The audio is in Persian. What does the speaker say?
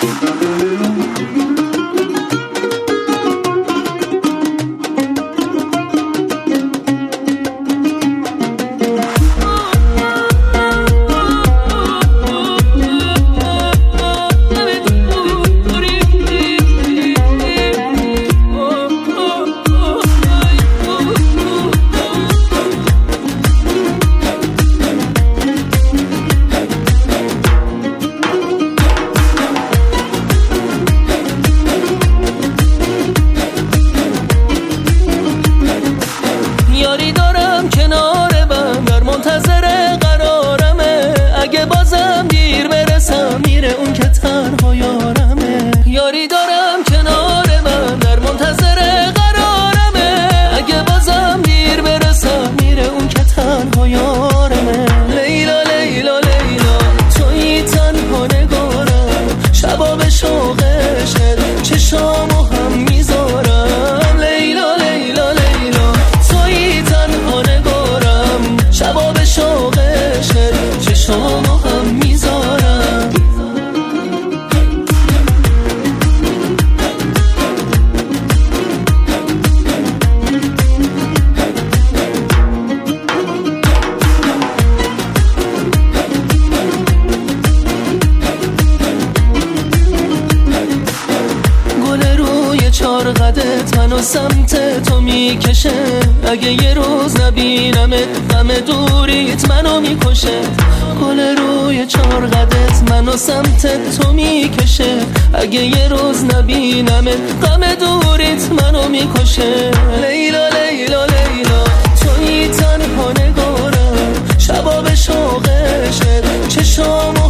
یاری دارم کنار من در منتظر قرارمه، اگه بازم دیر برسم میره اون که تنها یارمه. یاری دارم کنار من در منتظر قرارمه، اگه بازم دیر برسم میره اون که تنها یارمه. لیلا لیلا لیلا تویی تنها نگارم، شبا به شوقشت چشامو هم میذارم. لیلا لیلا لیلا تنها نگارم، شبا به شوقشت چشامو هم میذارم. گل روی چار قدت منو سمت تو میکشه، اگه یه روز نبینمت غم دوریت منو میکشه. گل روی چار قدت منو سمت تو میکشه، اگه یه روز نبینمت غم دوریت منو میکشه. لیلا لیلا لیلا تویی تنها نگارم، شبا به شوقشت چشامو